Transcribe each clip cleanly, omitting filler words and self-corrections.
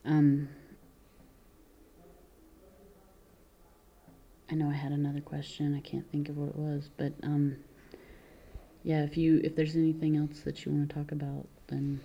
Um, I know I had another question. I can't think of what it was, but yeah. If there's anything else that you want to talk about, then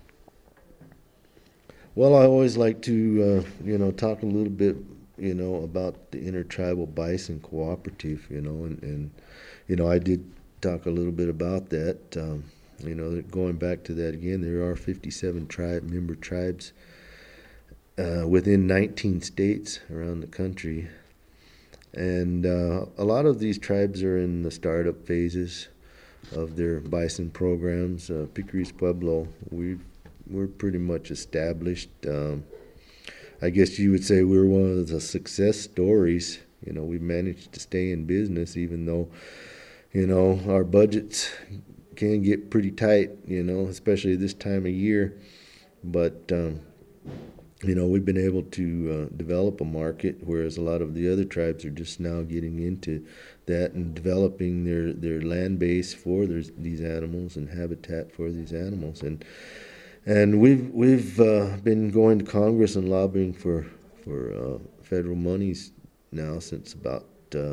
Well, I always like to, talk a little bit, about the Intertribal Bison Cooperative, and I did talk a little bit about that. Going back to that again, there are 57 member tribes within 19 states around the country. And a lot of these tribes are in the startup phases of their bison programs. Picaris Pueblo, we're pretty much established. I guess you would say we're one of the success stories. We managed to stay in business even though, our budgets can get pretty tight, especially this time of year. But we've been able to develop a market, whereas a lot of the other tribes are just now getting into that and developing their land base for these animals and habitat for these animals. And we've been going to Congress and lobbying for federal monies now since about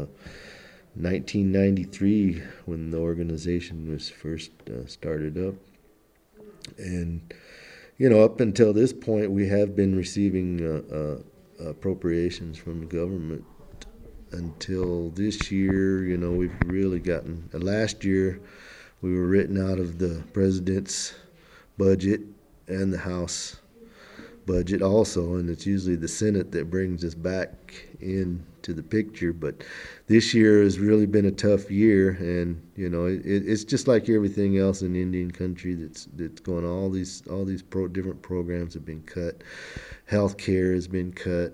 1993 when the organization was first started up. And up until this point, we have been receiving appropriations from the government. Until this year, we've really gotten. Last year, we were written out of the president's budget and the House budget also, and it's usually the Senate that brings us back into the picture. But this year has really been a tough year, and it's just like everything else in Indian country that's going on. All these different programs have been cut. Healthcare has been cut.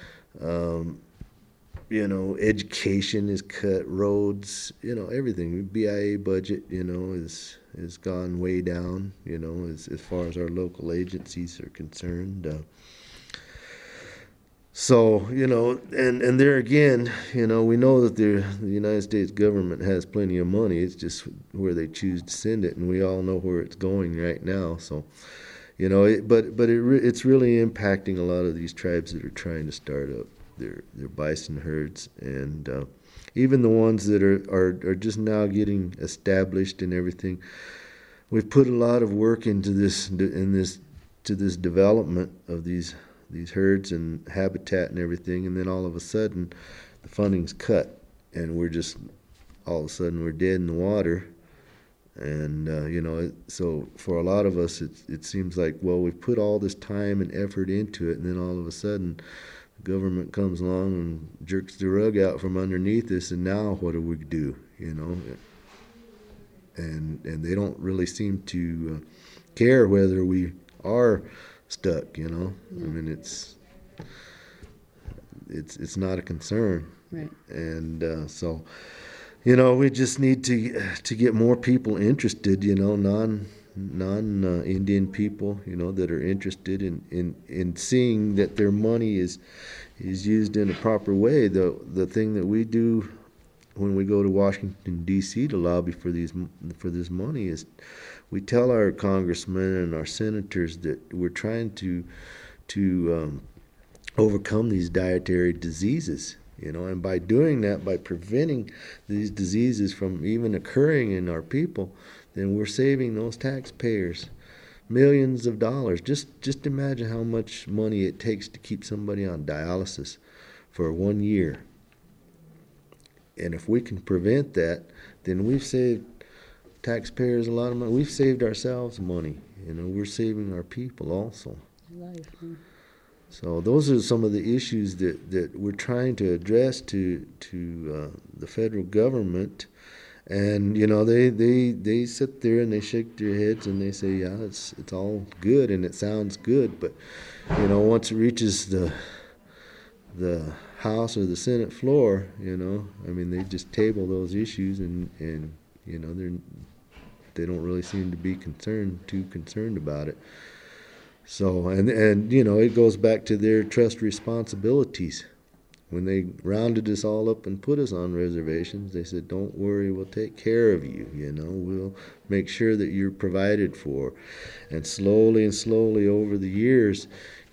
Education is cut. Roads, everything. The BIA budget, is gone way down. As far as our local agencies are concerned. So, and there again, we know that the United States government has plenty of money. It's just where they choose to send it, and we all know where it's going right now. So, it's really impacting a lot of these tribes that are trying to start up their bison herds, and even the ones that are just now getting established and everything. We've put a lot of work into this development of these herds and habitat and everything, and then all of a sudden the funding's cut, and all of a sudden we're dead in the water. And so for a lot of us, it seems like, well, we've put all this time and effort into it, and then all of a sudden the government comes along and jerks the rug out from underneath us, and now what do we do? And they don't really seem to care whether we are stuck. I mean, it's not a concern. right. And so we just need to get more people interested. Non Indian people. That are interested in seeing that their money is used in a proper way. The thing that we do when we go to Washington D.C. to lobby for this money is we tell our congressmen and our senators that we're trying to overcome these dietary diseases. And by doing that, by preventing these diseases from even occurring in our people, then we're saving those taxpayers millions of dollars. Just imagine how much money it takes to keep somebody on dialysis for 1 year. And if we can prevent that, then we've saved taxpayers a lot of money. We've saved ourselves money. We're saving our people also. Life. So those are some of the issues that we're trying to address to the federal government. And they sit there and they shake their heads and they say, yeah, it's all good and it sounds good, but once it reaches the House or the Senate floor, I mean, they just table those issues, and they don't really seem to be too concerned about it. So and it goes back to their trust responsibilities. when they rounded us all up and put us on reservations, they said, "Don't worry, we'll take care of you. We'll make sure that you're provided for." And slowly over the years,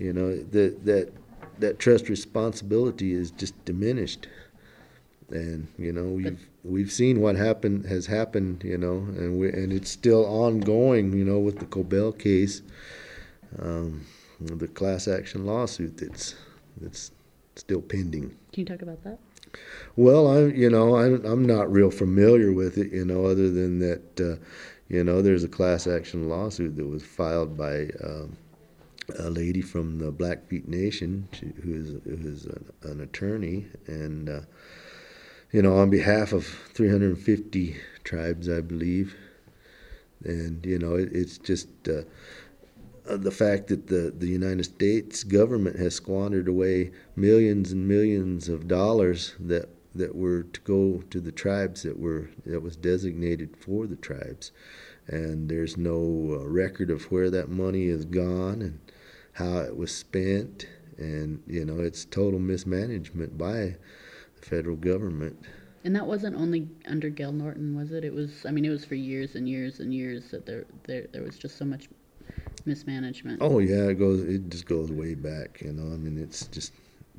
that trust responsibility is just diminished. And we've seen what has happened, and it's still ongoing, with the Cobell case, the class action lawsuit that's still pending. Can you talk about that? Well, I'm not real familiar with it, other than that, there's a class action lawsuit that was filed by a lady from the Blackfeet Nation, who is an attorney, and on behalf of 350 tribes, I believe. And it's just the fact that the United States government has squandered away millions and millions of dollars that were to go to the tribes that was designated for the tribes, and there's no record of where that money has gone and how it was spent, and it's total mismanagement by the federal government. And that wasn't only under Gail Norton, was it? It was for years and years and years that there was just so much mismanagement. Oh yeah, it just goes way back. It's just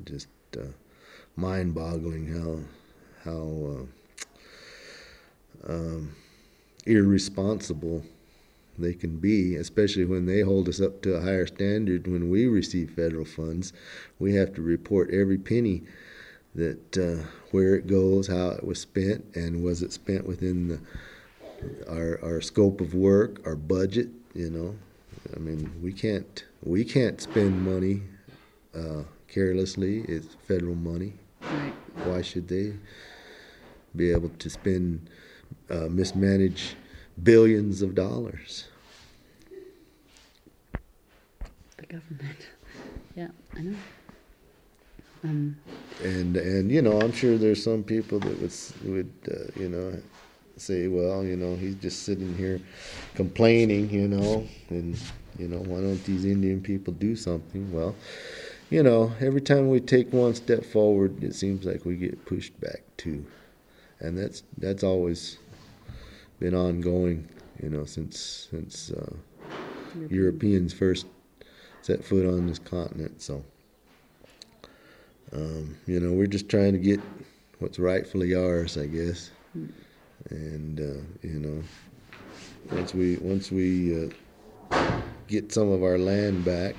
mind-boggling how irresponsible they can be, especially when they hold us up to a higher standard. When we receive federal funds, we have to report every penny that where it goes, how it was spent, and was it spent within our scope of work, our budget. We can't spend money carelessly. It's federal money. Right. Why should they be able to mismanage billions of dollars? The government. Yeah, I know. And I'm sure there's some people that would say, well, he's just sitting here complaining, and why don't these Indian people do something? Well, every time we take one step forward, it seems like we get pushed back too, and that's always been ongoing, since Europeans first set foot on this continent. So, we're just trying to get what's rightfully ours, I guess. And once we get some of our land back,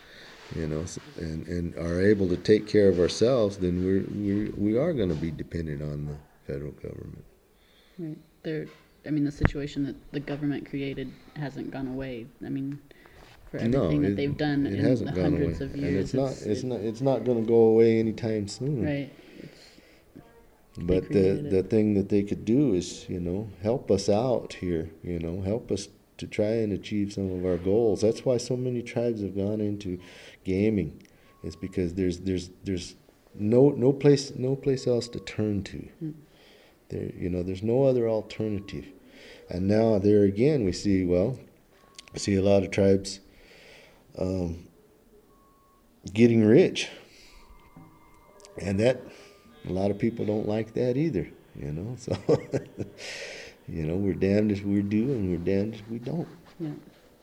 and are able to take care of ourselves, then we are going to be dependent on the federal government. Right. The situation that the government created hasn't gone away. For everything that they've done in the hundreds of years, and it's not going to go away anytime soon. Right. But the thing that they could do is, help us out here, help us to try and achieve some of our goals. That's why so many tribes have gone into gaming. It's because there's no place else to turn to. There's no other alternative. And now there again we see a lot of tribes getting rich. And that a lot of people don't like that either, So, we're damned if we do, and we're damned if we don't. Yeah.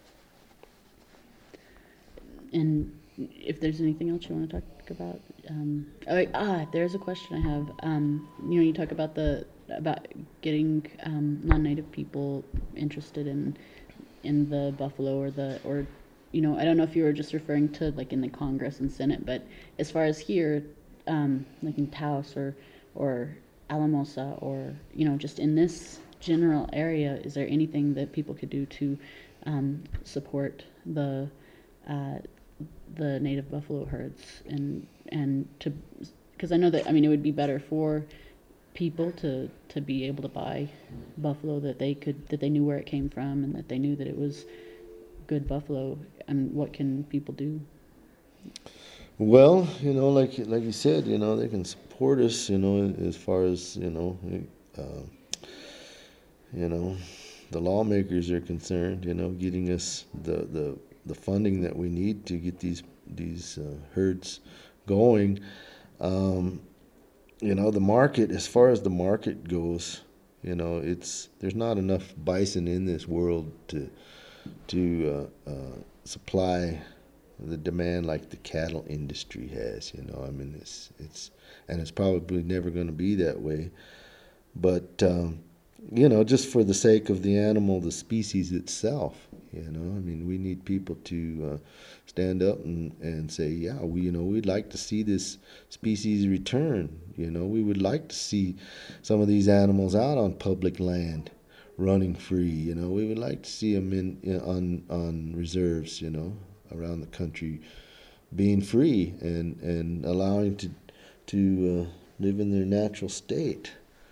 And if there's anything else you want to talk about, there's a question I have. You talk about about getting non-native people interested in the buffalo or I don't know if you were just referring to like in the Congress and Senate, but as far as here. Like in Taos or Alamosa or just in this general area, is there anything that people could do to support the native buffalo herds and to, because I know that it would be better for people to be able to buy buffalo that they knew where it came from and that they knew that it was good buffalo. And what can people do? Well, like you said, they can support us, as far as, the lawmakers are concerned, getting us the funding that we need to get these herds going. Um, the market, as far as the market goes, there's not enough bison in this world to supply the demand like the cattle industry has. I mean, it's probably never going to be that way. But just for the sake of the animal, the species itself, I mean, we need people to stand up and say, yeah, we'd like to see this species return. We would like to see some of these animals out on public land, running free. We would like to see them on reserves, around the country, being free and allowing to live in their natural state.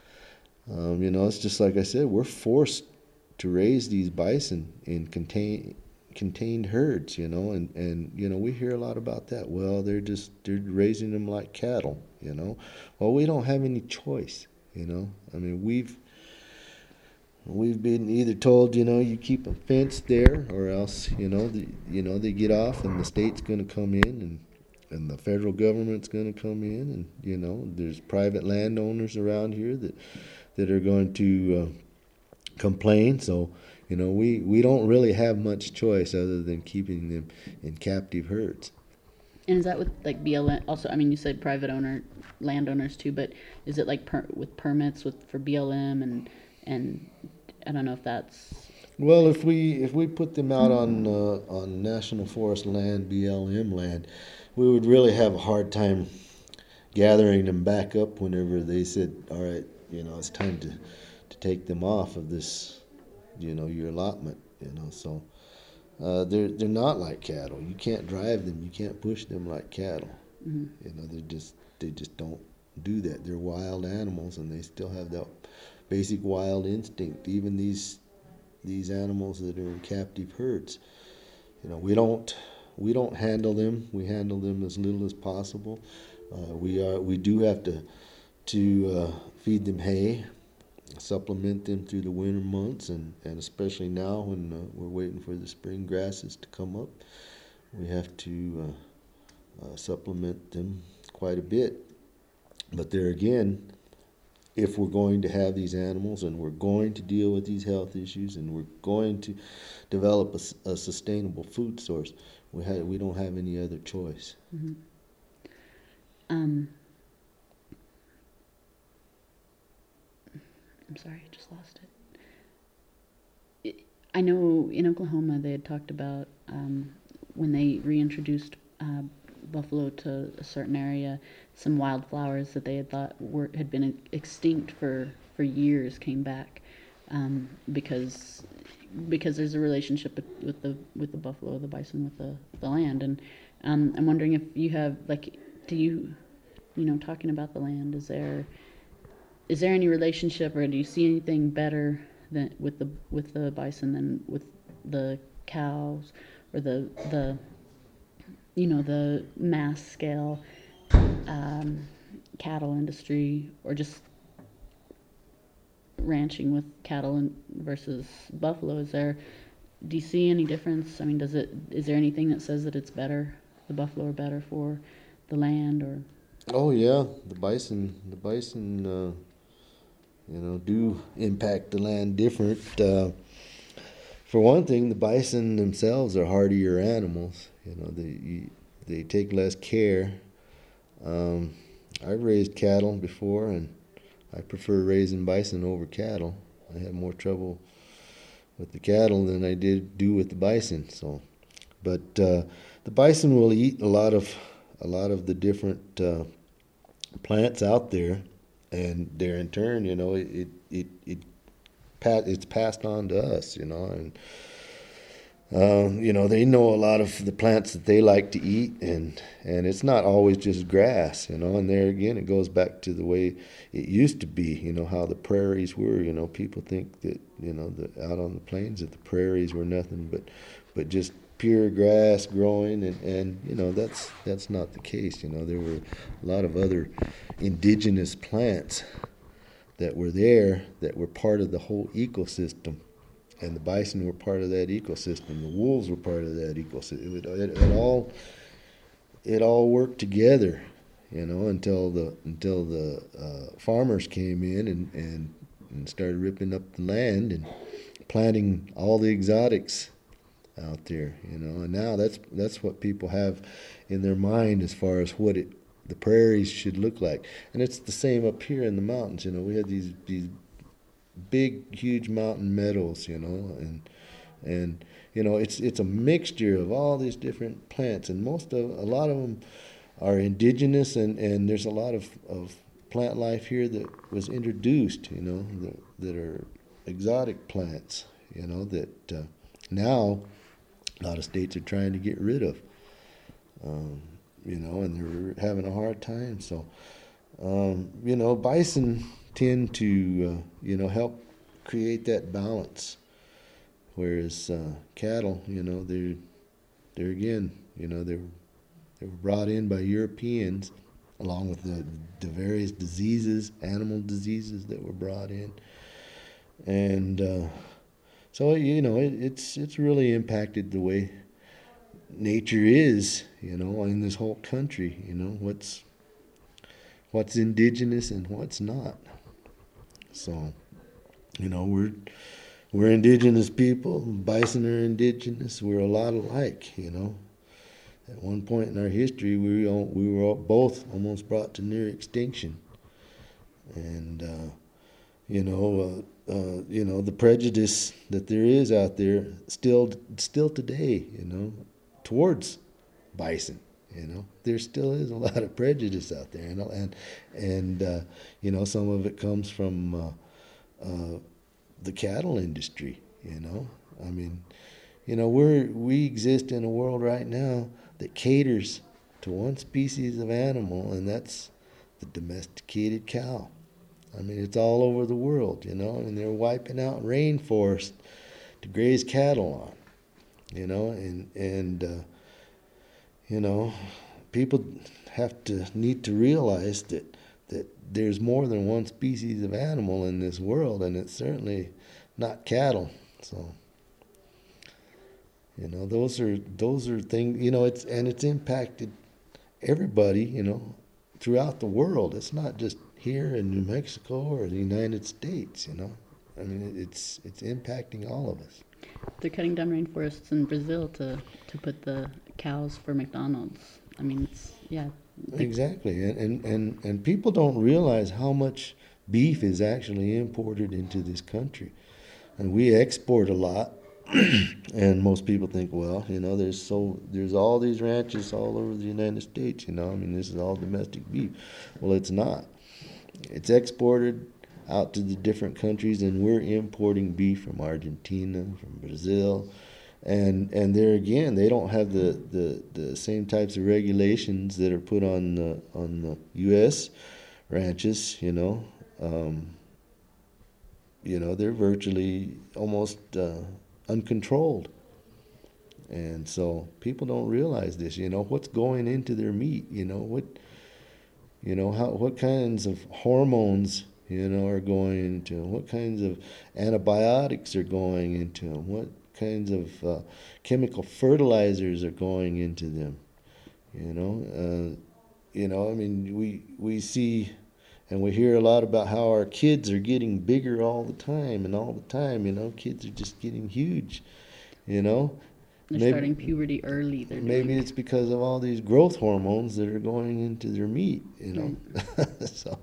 It's just like I said, we're forced to raise these bison in contained herds, and we hear a lot about that. Well, they're raising them like cattle. Well, we don't have any choice. I mean, we've been either told, you keep them fenced there, or else, they get off, and the state's going to come in, and the federal government's going to come in, and there's private landowners around here that are going to complain. So, we don't really have much choice other than keeping them in captive herds. And is that with like BLM? Also, I mean, you said private landowners too, but is it like with permits for BLM and I don't know if that's. Well, if we put them out on national forest land, BLM land, we would really have a hard time gathering them back up whenever they said, all right, it's time to take them off of this, your allotment. So they're not like cattle. You can't drive them. You can't push them like cattle. Mm-hmm. They just don't do that. They're wild animals, and they still have that basic wild instinct. Even these animals that are in captive herds, we don't handle them. We handle them as little as possible. We do have to feed them hay, supplement them through the winter months, and especially now when we're waiting for the spring grasses to come up, we have to supplement them quite a bit. But there again, if we're going to have these animals and we're going to deal with these health issues and we're going to develop a sustainable food source, we don't have any other choice. Mm-hmm. I'm sorry, I just lost it. I know in Oklahoma they had talked about when they reintroduced buffalo to a certain area, some wildflowers that they had thought had been extinct for years came back because there's a relationship with the buffalo, the bison, with the land, and I'm wondering if you have do you talking about the land, is there any relationship, or do you see anything better than with the bison than with the cows, or the mass scale cattle industry, or just ranching with cattle versus buffalo? Do you see any difference? I mean, is there anything that says that it's better, the buffalo are better for the land? Or Oh yeah, the bison do impact the land different. For one thing, the bison themselves are hardier animals. They take less care. I've raised cattle before, and I prefer raising bison over cattle. I had more trouble with the cattle than I do with the bison. So, but the bison will eat a lot of the different plants out there, and they're in turn, it's passed on to us, and they know a lot of the plants that they like to eat, and it's not always just grass, and there again it goes back to the way it used to be, how the prairies were. People think that out on the plains that the prairies were nothing but just pure grass growing, and that's not the case. There were a lot of other indigenous plants that were there that were part of the whole ecosystem, and the bison were part of that ecosystem. The wolves were part of that ecosystem. It all worked together, until the farmers came in and started ripping up the land and planting all the exotics out there, and now that's what people have in their mind as far as what the prairies should look like. And it's the same up here in the mountains. We have these big, huge mountain meadows, and it's a mixture of all these different plants, and a lot of them are indigenous, and there's a lot of plant life here that was introduced, that are exotic plants, that now a lot of states are trying to get rid of, and they're having a hard time. So, bison tend to, help create that balance, whereas cattle, they're again, they were brought in by Europeans, along with the various diseases, animal diseases that were brought in, and so it's really impacted the way nature is, in this whole country. What's indigenous and what's not. So, we're indigenous people. Bison are indigenous. We're a lot alike. At one point in our history, we were both almost brought to near extinction, and the prejudice that there is out there still today, towards bison. There still is a lot of prejudice out there, and some of it comes from the cattle industry. I mean, we exist in a world right now that caters to one species of animal, and that's the domesticated cow. I mean, it's all over the world, and they're wiping out rainforests to graze cattle on, and people need to realize that there's more than one species of animal in this world, and it's certainly not cattle. So, those are things, it's impacted everybody, throughout the world. It's not just here in New Mexico or the United States, I mean, it's impacting all of us. They're cutting down rainforests in Brazil to put the cows for McDonald's. I mean, yeah. Exactly, and people don't realize how much beef is actually imported into this country, and we export a lot. And most people think, well, there's all these ranches all over the United States. I mean, this is all domestic beef. Well, it's not. It's exported out to the different countries, and we're importing beef from Argentina, from Brazil, and there again, they don't have the same types of regulations that are put on the U.S. ranches. They're virtually almost uncontrolled, and so people don't realize this. What's going into their meat. What kinds of hormones are going into them, what kinds of antibiotics are going into them, what kinds of chemical fertilizers are going into them. I mean, we see and we hear a lot about how our kids are getting bigger all the time, and all the time, kids are just getting huge, They're starting puberty early. Maybe it's because of all these growth hormones that are going into their meat, Right. So,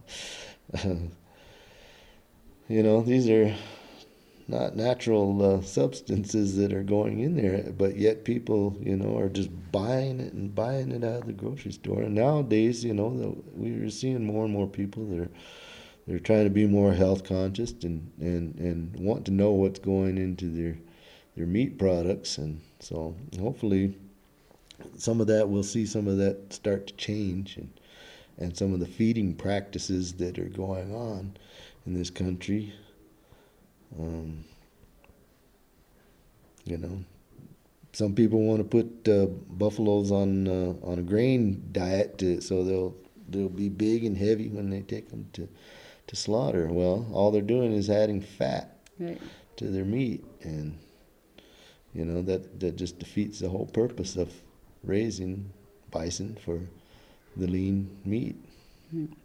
these are not natural substances that are going in there, but yet people, are just buying it out of the grocery store. And nowadays, we're seeing more and more people that they're trying to be more health conscious and want to know what's going into their meat products. And so hopefully we'll see some of that start to change, and some of the feeding practices that are going on in this country. Some people want to put buffaloes on a grain diet so they'll be big and heavy when they take them to slaughter. Well, all they're doing is adding fat Right. to their meat, and that just defeats the whole purpose of raising bison for the lean meat.